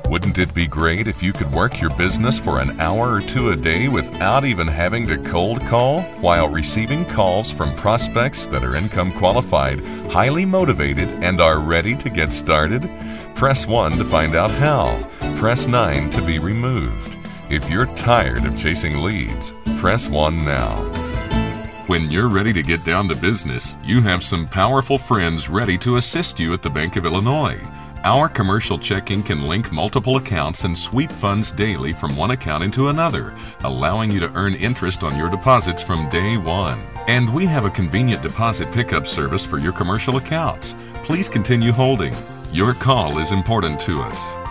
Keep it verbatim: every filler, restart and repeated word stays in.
Wouldn't it be great if you could work your business for an hour or two a day without even having to cold call, while receiving calls from prospects that are income qualified, highly motivated, and are ready to get started? Press one to find out how. Press nine to be removed. If you're tired of chasing leads, press one now. When you're ready to get down to business, you have some powerful friends ready to assist you at the Bank of Illinois. Our commercial checking can link multiple accounts and sweep funds daily from one account into another, allowing you to earn interest on your deposits from day one. And we have a convenient deposit pickup service for your commercial accounts. Please continue holding. Your call is important to us.